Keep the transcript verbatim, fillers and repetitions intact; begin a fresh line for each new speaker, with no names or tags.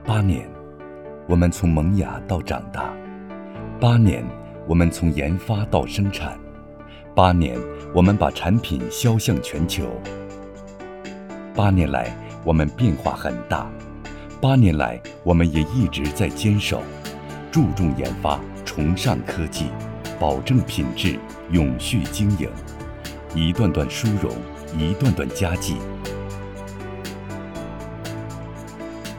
八年，我们从萌芽到长大；八年，我们从研发到生产；八年，我们把产品销向全球。八年来，我们变化很大；八年来，我们也一直在坚守，注重研发，崇尚科技，保证品质，永续经营。一段段殊荣，一段段佳绩，